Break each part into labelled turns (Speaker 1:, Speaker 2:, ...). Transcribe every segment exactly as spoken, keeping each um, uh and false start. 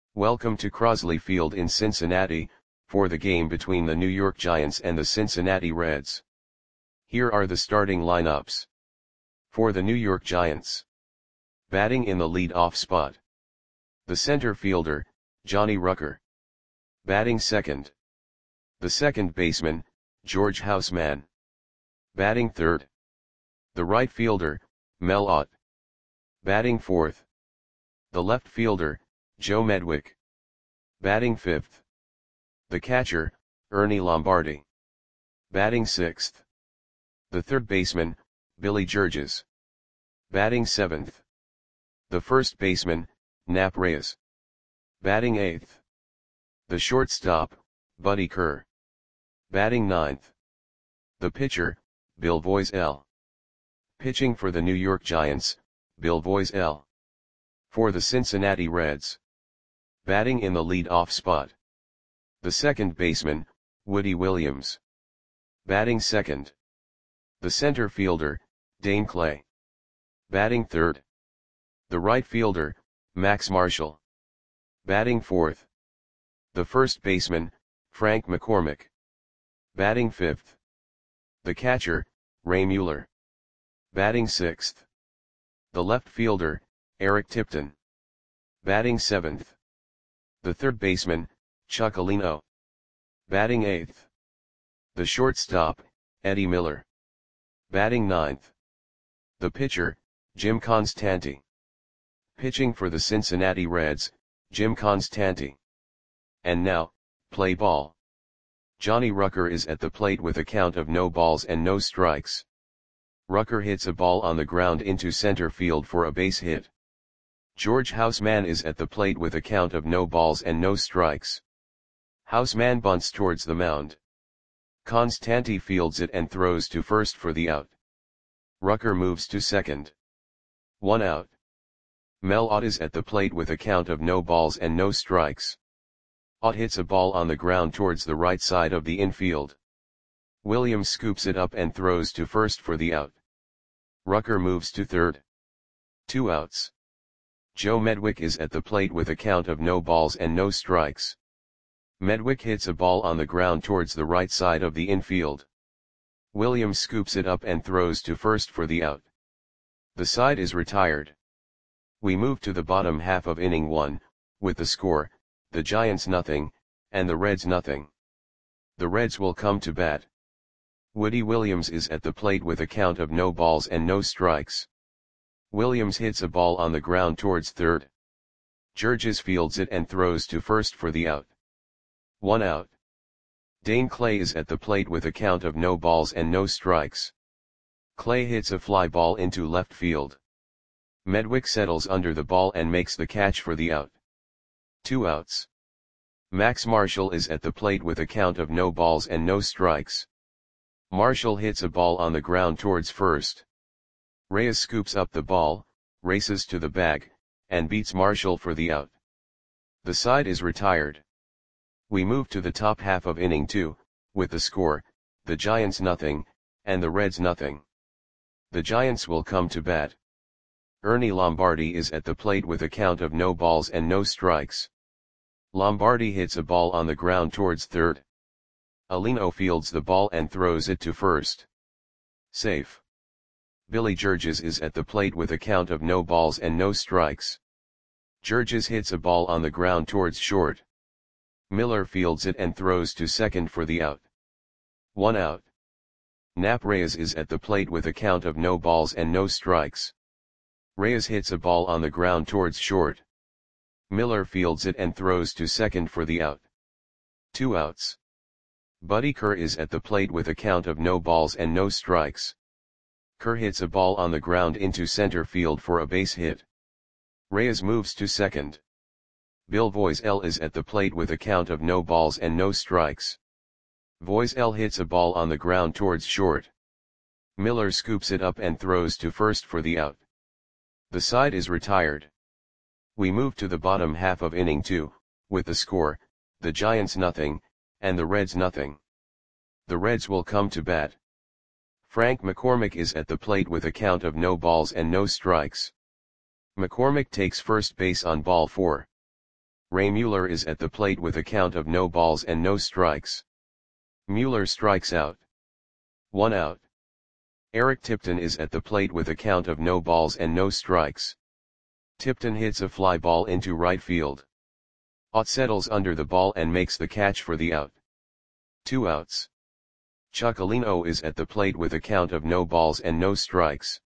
Speaker 1: Welcome to Crosley Field in Cincinnati, for the game between the New York Giants and the Cincinnati Reds. Here are the starting lineups. For the New York Giants. Batting in the lead-off spot. The center fielder, Johnny Rucker. Batting second. The second baseman, George Houseman. Batting third. The right fielder, Mel Ott. Batting fourth. The left fielder, Joe Medwick. Batting fifth. The catcher, Ernie Lombardi. Batting sixth. The third baseman, Billy Georges. Batting seventh. The first baseman, Nap Reyes. Batting eighth. The shortstop, Buddy Kerr. Batting ninth. The pitcher, Bill Voiselle. Pitching for the New York Giants, Bill Voiselle. For the Cincinnati Reds. Batting in the lead-off spot. The second baseman, Woody Williams. Batting second. The center fielder, Dane Clay. Batting third. The right fielder, Max Marshall. Batting fourth. The first baseman, Frank McCormick. Batting fifth. The catcher, Ray Mueller. Batting sixth. The left fielder, Eric Tipton. Batting seventh. The third baseman, Chuck Alino. Batting eighth. The shortstop, Eddie Miller. Batting ninth. The pitcher, Jim Constanti. Pitching for the Cincinnati Reds, Jim Constanti. And now, play ball. Johnny Rucker is at the plate with a count of no balls and no strikes. Rucker hits a ball on the ground into center field for a base hit. George Houseman is at the plate with a count of no balls and no strikes. Houseman bunts towards the mound. Constanti fields it and throws to first for the out. Rucker moves to second. One out. Mel Ott is at the plate with a count of no balls and no strikes. Ott hits a ball on the ground towards the right side of the infield. Williams scoops it up and throws to first for the out. Rucker moves to third. Two outs. Joe Medwick is at the plate with a count of no balls and no strikes. Medwick hits a ball on the ground towards the right side of the infield. Williams scoops it up and throws to first for the out. The side is retired. We move to the bottom half of inning one, with the score, the Giants nothing, and the Reds nothing. The Reds will come to bat. Woody Williams is at the plate with a count of no balls and no strikes. Williams hits a ball on the ground towards third. Georges fields it and throws to first for the out. One out. Dane Clay is at the plate with a count of no balls and no strikes. Clay hits a fly ball into left field. Medwick settles under the ball and makes the catch for the out. Two outs. Max Marshall is at the plate with a count of no balls and no strikes. Marshall hits a ball on the ground towards first. Reyes scoops up the ball, races to the bag, and beats Marshall for the out. The side is retired. We move to the top half of inning two, with the score, the Giants nothing, and the Reds nothing. The Giants will come to bat. Ernie Lombardi is at the plate with a count of no balls and no strikes. Lombardi hits a ball on the ground towards third. Alino fields the ball and throws it to first. Safe. Billy Georges is at the plate with a count of no balls and no strikes. Georges hits a ball on the ground towards short. Miller fields it and throws to second for the out. One out. Nap Reyes is at the plate with a count of no balls and no strikes. Reyes hits a ball on the ground towards short. Miller fields it and throws to second for the out. Two outs. Buddy Kerr is at the plate with a count of no balls and no strikes. Kerr hits a ball on the ground into center field for a base hit. Reyes moves to second. Bill Voiselle is at the plate with a count of no balls and no strikes. Voiselle hits a ball on the ground towards short. Miller scoops it up and throws to first for the out. The side is retired. We move to the bottom half of inning two, with the score, the Giants nothing, and the Reds nothing. The Reds will come to bat. Frank McCormick is at the plate with a count of no balls and no strikes. McCormick takes first base on ball four. Ray Mueller is at the plate with a count of no balls and no strikes. Mueller strikes out. One out. Eric Tipton is at the plate with a count of no balls and no strikes. Tipton hits a fly ball into right field. Ott settles under the ball and makes the catch for the out. Two outs. Chuck Alino is at the plate with a count of no balls and no strikes.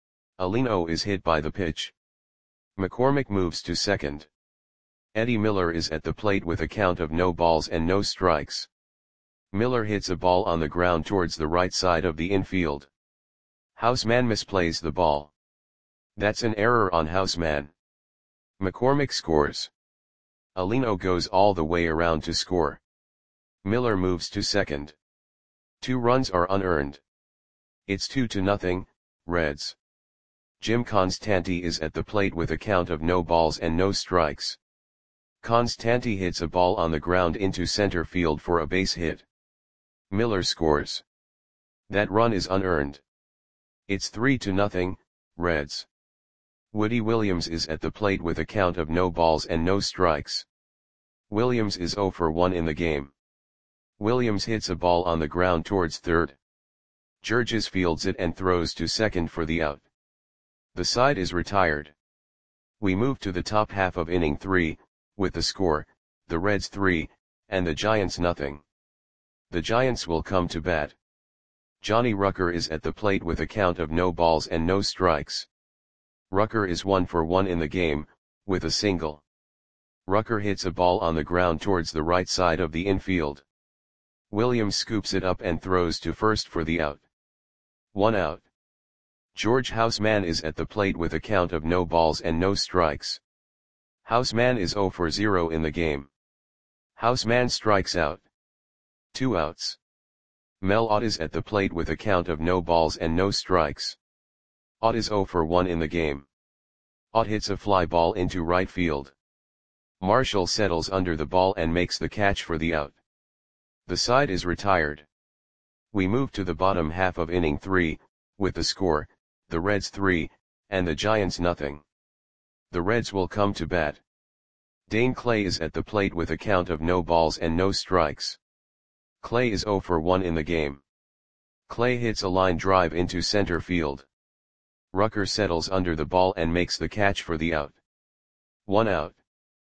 Speaker 1: Alino is hit by the pitch. McCormick moves to second. Eddie Miller is at the plate with a count of no balls and no strikes. Miller hits a ball on the ground towards the right side of the infield. Houseman misplays the ball. That's an error on Houseman. McCormick scores. Alino goes all the way around to score. Miller moves to second. Two runs are unearned. It's two to nothing, Reds. Jim Constanti is at the plate with a count of no balls and no strikes. Constanti hits a ball on the ground into center field for a base hit. Miller scores. That run is unearned. It's three to nothing, Reds. Woody Williams is at the plate with a count of no balls and no strikes. Williams is zero for one in the game. Williams hits a ball on the ground towards third. Georges fields it and throws to second for the out. The side is retired. We move to the top half of inning three, with the score, the Reds three, and the Giants nothing. The Giants will come to bat. Johnny Rucker is at the plate with a count of no balls and no strikes. Rucker is one for one in the game, with a single. Rucker hits a ball on the ground towards the right side of the infield. Williams scoops it up and throws to first for the out. One out. George Houseman is at the plate with a count of no balls and no strikes. Houseman is zero for zero in the game. Houseman strikes out. Two outs. Mel Ott is at the plate with a count of no balls and no strikes. Ott is zero for one in the game. Ott hits a fly ball into right field. Marshall settles under the ball and makes the catch for the out. The side is retired. We move to the bottom half of inning three, with the score, the Reds three, and the Giants nothing. The Reds will come to bat. Dane Clay is at the plate with a count of no balls and no strikes. Clay is zero for one in the game. Clay hits a line drive into center field. Rucker settles under the ball and makes the catch for the out. One out.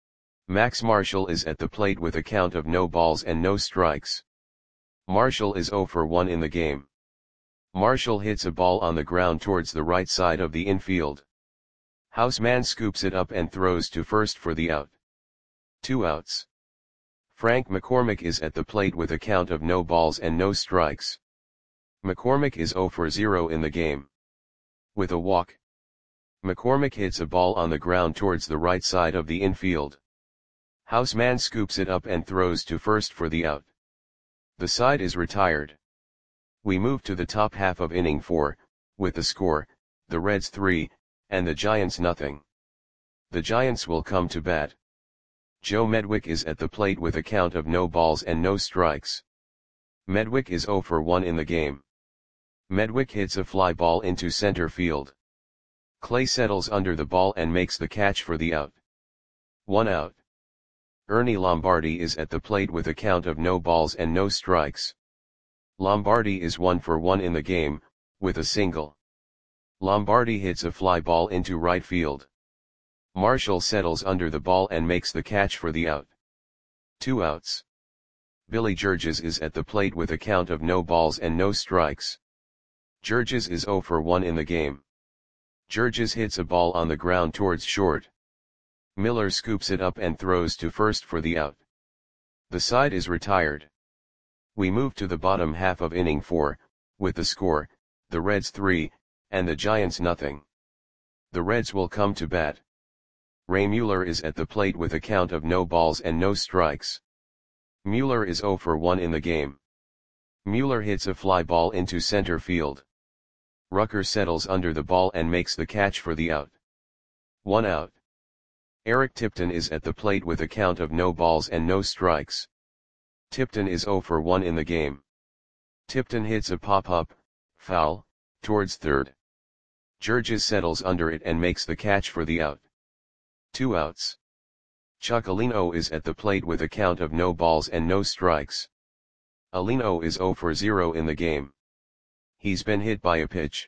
Speaker 1: Max Marshall is at the plate with a count of no balls and no strikes. Marshall is zero for one in the game. Marshall hits a ball on the ground towards the right side of the infield. Houseman scoops it up and throws to first for the out. Two outs. Frank McCormick is at the plate with a count of no balls and no strikes. McCormick is zero for zero in the game. With a walk. McCormick hits a ball on the ground towards the right side of the infield. Houseman scoops it up and throws to first for the out. The side is retired. We move to the top half of inning four, with the score, the Reds three, and the Giants nothing. The Giants will come to bat. Joe Medwick is at the plate with a count of no balls and no strikes. Medwick is zero for one in the game. Medwick hits a fly ball into center field. Clay settles under the ball and makes the catch for the out. One out. Ernie Lombardi is at the plate with a count of no balls and no strikes. Lombardi is one for one in the game, with a single. Lombardi hits a fly ball into right field. Marshall settles under the ball and makes the catch for the out. Two outs. Billy Georges is at the plate with a count of no balls and no strikes. Georges is zero for one in the game. Georges hits a ball on the ground towards short. Miller scoops it up and throws to first for the out. The side is retired. We move to the bottom half of inning four, with the score, the Reds three, and the Giants nothing. The Reds will come to bat. Ray Mueller is at the plate with a count of no balls and no strikes. Mueller is zero for one in the game. Mueller hits a fly ball into center field. Rucker settles under the ball and makes the catch for the out. One out. Eric Tipton is at the plate with a count of no balls and no strikes. Tipton is zero for one in the game. Tipton hits a pop-up, foul, towards third. Georges settles under it and makes the catch for the out. Two outs. Chuck Alino is at the plate with a count of no balls and no strikes. Alino is zero for zero in the game. He's been hit by a pitch.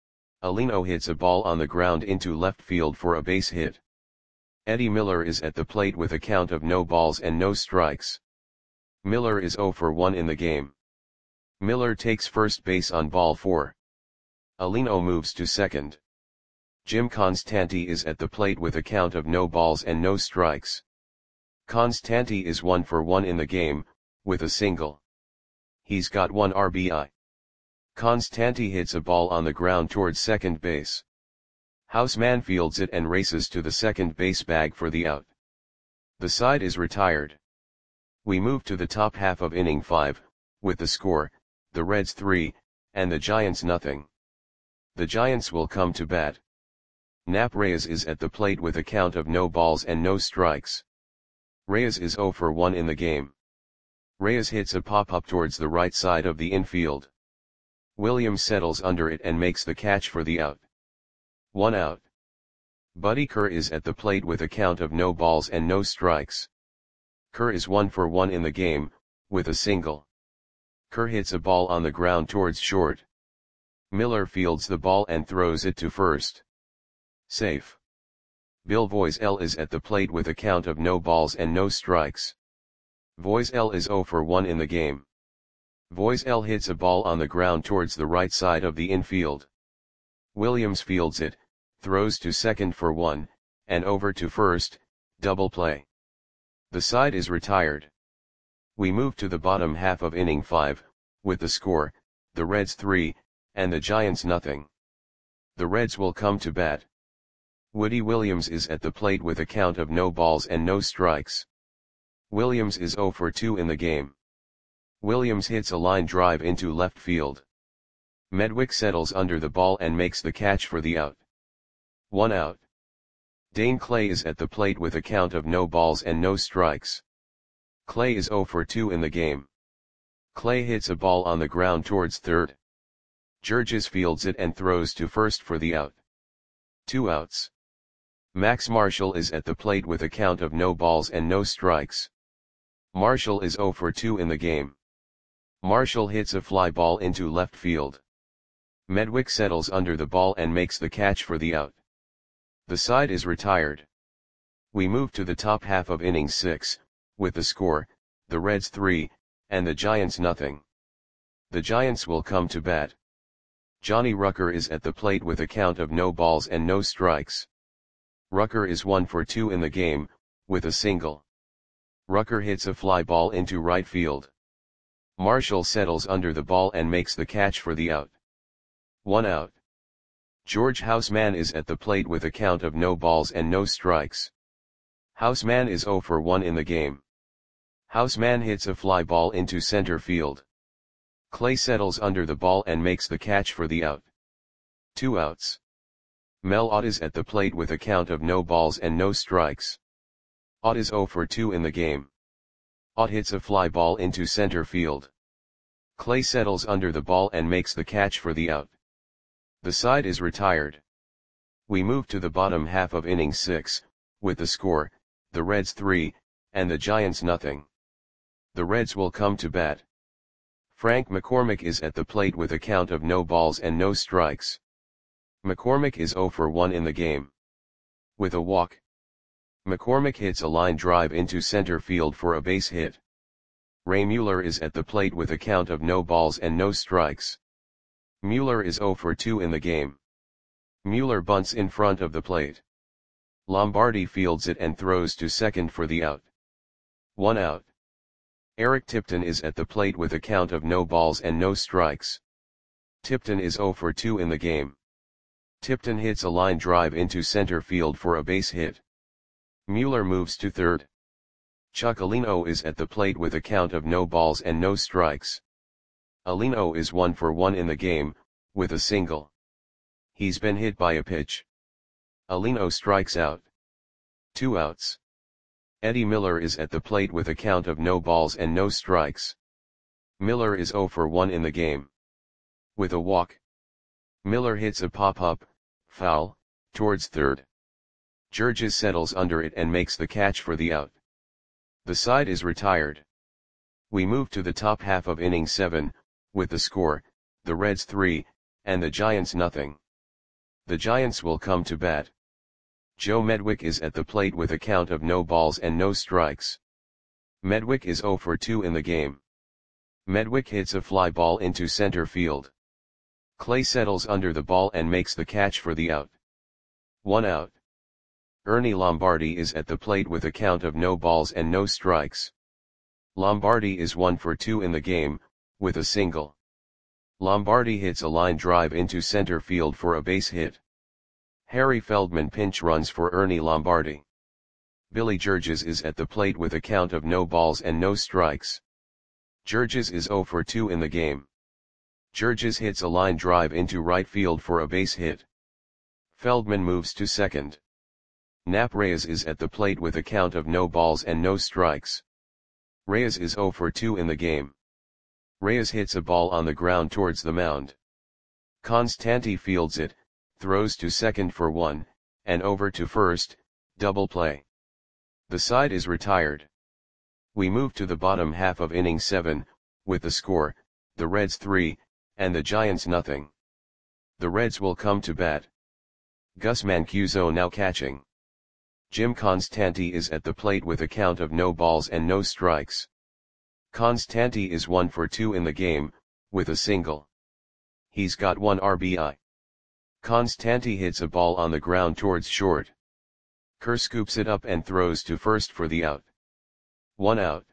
Speaker 1: Alino hits a ball on the ground into left field for a base hit. Eddie Miller is at the plate with a count of no balls and no strikes. Miller is zero for one in the game. Miller takes first base on ball four. Alino moves to second. Jim Constanti is at the plate with a count of no balls and no strikes. Constanti is one for one in the game, with a single. He's got one R B I. Constanti hits a ball on the ground towards second base. Houseman fields it and races to the second base bag for the out. The side is retired. We move to the top half of inning five, with the score, the Reds three, and the Giants nothing. The Giants will come to bat. Nap Reyes is at the plate with a count of no balls and no strikes. Reyes is zero for one in the game. Reyes hits a pop-up towards the right side of the infield. Williams settles under it and makes the catch for the out. One out. Buddy Kerr is at the plate with a count of no balls and no strikes. Kerr is one for one in the game, with a single. Kerr hits a ball on the ground towards short. Miller fields the ball and throws it to first. Safe. Bill Voiselle is at the plate with a count of no balls and no strikes. Voiselle is zero for one in the game. Voiselle hits a ball on the ground towards the right side of the infield. Williams fields it, throws to second for one, and over to first, double play. The side is retired. We move to the bottom half of inning five, with the score, the Reds three, and the Giants nothing. The Reds will come to bat. Woody Williams is at the plate with a count of no balls and no strikes. Williams is zero for two in the game. Williams hits a line drive into left field. Medwick settles under the ball and makes the catch for the out. One out. Dane Clay is at the plate with a count of no balls and no strikes. Clay is zero for two in the game. Clay hits a ball on the ground towards third. Georges fields it and throws to first for the out. Two outs. Max Marshall is at the plate with a count of no balls and no strikes. Marshall is zero for two in the game. Marshall hits a fly ball into left field. Medwick settles under the ball and makes the catch for the out. The side is retired. We move to the top half of inning six, with the score, the Reds three, and the Giants nothing. The Giants will come to bat. Johnny Rucker is at the plate with a count of no balls and no strikes. Rucker is one for two in the game, with a single. Rucker hits a fly ball into right field. Marshall settles under the ball and makes the catch for the out. One out. George Houseman is at the plate with a count of no balls and no strikes. Houseman is zero for one in the game. Houseman hits a fly ball into center field. Clay settles under the ball and makes the catch for the out. Two outs. Mel Ott is at the plate with a count of no balls and no strikes. Ott is zero for two in the game. Ott hits a fly ball into center field. Clay settles under the ball and makes the catch for the out. The side is retired. We move to the bottom half of inning six, with the score, the Reds three, and the Giants nothing. The Reds will come to bat. Frank McCormick is at the plate with a count of no balls and no strikes. McCormick is zero for one in the game. With a walk. McCormick hits a line drive into center field for a base hit. Ray Mueller is at the plate with a count of no balls and no strikes. Mueller is zero for two in the game. Mueller bunts in front of the plate. Lombardi fields it and throws to second for the out. One out. Eric Tipton is at the plate with a count of no balls and no strikes. Tipton is zero for two in the game. Tipton hits a line drive into center field for a base hit. Mueller moves to third. Chuck Alino is at the plate with a count of no balls and no strikes. Alino is one for one in the game, with a single. He's been hit by a pitch. Alino strikes out. Two outs. Eddie Miller is at the plate with a count of no balls and no strikes. Miller is zero for one in the game. With a walk. Miller hits a pop-up, foul, towards third. Georges settles under it and makes the catch for the out. The side is retired. We move to the top half of inning seven, with the score, the Reds three, and the Giants nothing. The Giants will come to bat. Joe Medwick is at the plate with a count of no balls and no strikes. Medwick is oh for two in the game. Medwick hits a fly ball into center field. Clay settles under the ball and makes the catch for the out. One out. Ernie Lombardi is at the plate with a count of no balls and no strikes. Lombardi is one for two in the game, with a single. Lombardi hits a line drive into center field for a base hit. Harry Feldman pinch runs for Ernie Lombardi. Billy Georges is at the plate with a count of no balls and no strikes. Georges is oh for two in the game. Georges hits a line drive into right field for a base hit. Feldman moves to second. Nap Reyes is at the plate with a count of no balls and no strikes. Reyes is oh for two in the game. Reyes hits a ball on the ground towards the mound. Constanti fields it, throws to second for one, and over to first, double play. The side is retired. We move to the bottom half of inning seven, with the score, the Reds three, and the Giants nothing. The Reds will come to bat. Gus Mancuso now catching. Jim Constanti is at the plate with a count of no balls and no strikes. Constanti is one for two in the game, with a single. He's got one R B I. Constanti hits a ball on the ground towards short. Kerr scoops it up and throws to first for the out. One out.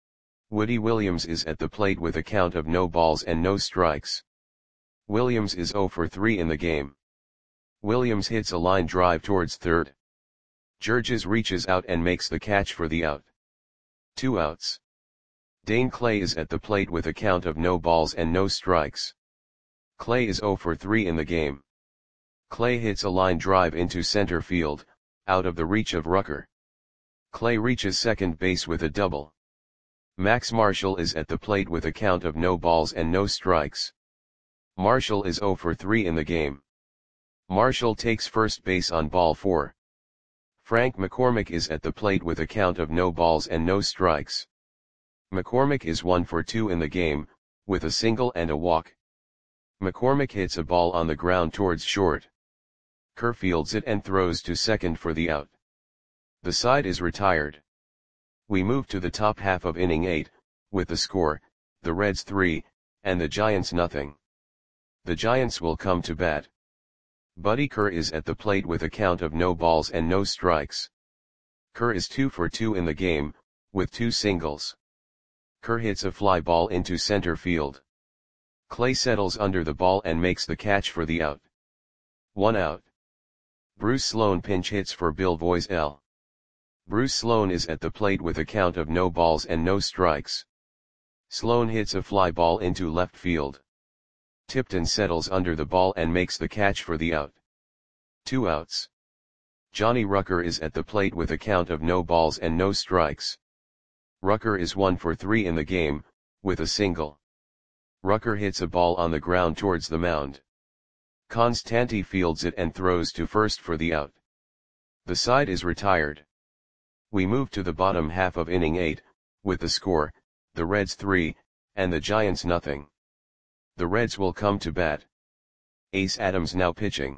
Speaker 1: Woody Williams is at the plate with a count of no balls and no strikes. Williams is oh for three in the game. Williams hits a line drive towards third. Georges reaches out and makes the catch for the out. Two outs. Dane Clay is at the plate with a count of no balls and no strikes. Clay is oh for three in the game. Clay hits a line drive into center field, out of the reach of Rucker. Clay reaches second base with a double. Max Marshall is at the plate with a count of no balls and no strikes. Marshall is oh for three in the game. Marshall takes first base on ball four. Frank McCormick is at the plate with a count of no balls and no strikes. McCormick is one for two in the game, with a single and a walk. McCormick hits a ball on the ground towards short. Kerr fields it and throws to second for the out. The side is retired. We move to the top half of inning eight, with the score, the Reds three, and the Giants nothing. The Giants will come to bat. Buddy Kerr is at the plate with a count of no balls and no strikes. Kerr is two for two in the game, with two singles. Kerr hits a fly ball into center field. Clay settles under the ball and makes the catch for the out. One out. Bruce Sloan pinch hits for Bill Voiselle. Bruce Sloan is at the plate with a count of no balls and no strikes. Sloan hits a fly ball into left field. Tipton settles under the ball and makes the catch for the out. Two outs. Johnny Rucker is at the plate with a count of no balls and no strikes. Rucker is one for three in the game, with a single. Rucker hits a ball on the ground towards the mound. Constanti fields it and throws to first for the out. The side is retired. We move to the bottom half of inning eight, with the score, the Reds three, and the Giants nothing. The Reds will come to bat. Ace Adams now pitching.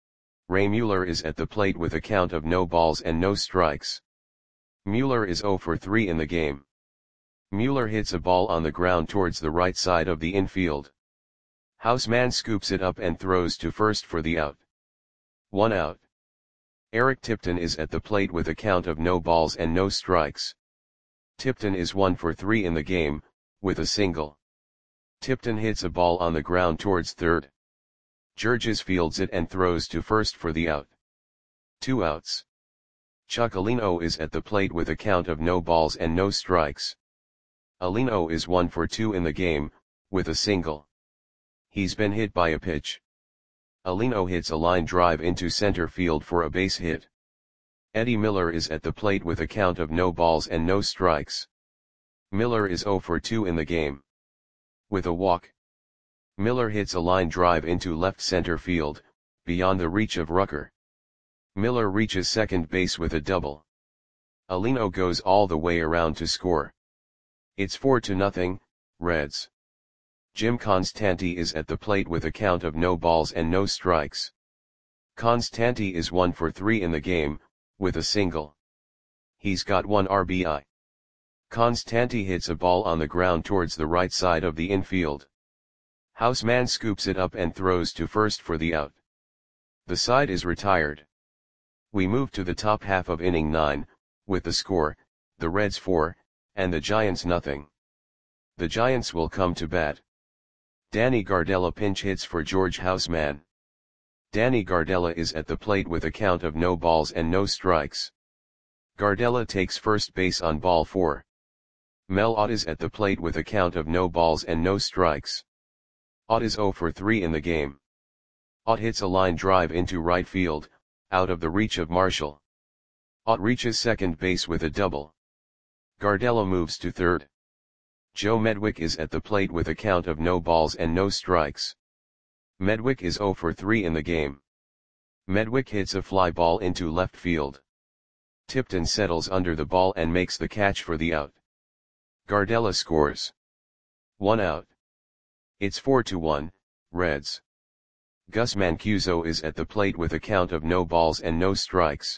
Speaker 1: Ray Mueller is at the plate with a count of no balls and no strikes. Mueller is oh for three in the game. Mueller hits a ball on the ground towards the right side of the infield. Houseman scoops it up and throws to first for the out. One out. Eric Tipton is at the plate with a count of no balls and no strikes. Tipton is one for three in the game, with a single. Tipton hits a ball on the ground towards third. Georges fields it and throws to first for the out. Two outs. Chuck Alino is at the plate with a count of no balls and no strikes. Alino is one for two in the game, with a single. He's been hit by a pitch. Alino hits a line drive into center field for a base hit. Eddie Miller is at the plate with a count of no balls and no strikes. Miller is oh for two in the game. With a walk. Miller hits a line drive into left center field, beyond the reach of Rucker. Miller reaches second base with a double. Alino goes all the way around to score. It's four to nothing, Reds. Jim Constanti is at the plate with a count of no balls and no strikes. Constanti is one for three in the game, with a single. He's got one R B I. Constanti hits a ball on the ground towards the right side of the infield. Houseman scoops it up and throws to first for the out. The side is retired. We move to the top half of inning nine, with the score, the Reds four, and the Giants nothing. The Giants will come to bat. Danny Gardella pinch hits for George Houseman. Danny Gardella is at the plate with a count of no balls and no strikes. Gardella takes first base on ball four. Mel Ott is at the plate with a count of no balls and no strikes. Ott is zero for three in the game. Ott hits a line drive into right field, out of the reach of Marshall. Ott reaches second base with a double. Gardella moves to third. Joe Medwick is at the plate with a count of no balls and no strikes. Medwick is zero for three in the game. Medwick hits a fly ball into left field. Tipton settles under the ball and makes the catch for the out. Gardella scores. One out. It's four to one, Reds. Gus Mancuso is at the plate with a count of no balls and no strikes.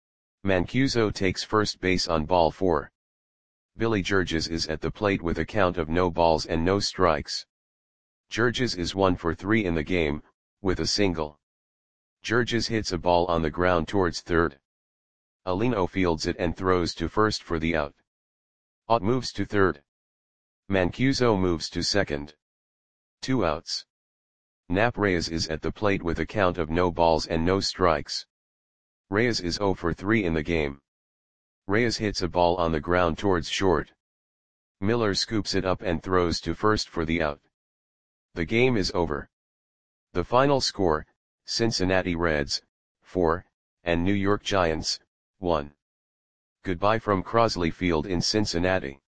Speaker 1: Mancuso takes first base on ball four. Billy Georges is at the plate with a count of no balls and no strikes. Georges is one for three in the game, with a single. Georges hits a ball on the ground towards third. Alino fields it and throws to first for the out. Ott moves to third. Mancuso moves to second. Two outs. Nap Reyes is at the plate with a count of no balls and no strikes. Reyes is zero for three in the game. Reyes hits a ball on the ground towards short. Miller scoops it up and throws to first for the out. The game is over. The final score, Cincinnati Reds, four, and New York Giants, one. Goodbye from Crosley Field in Cincinnati.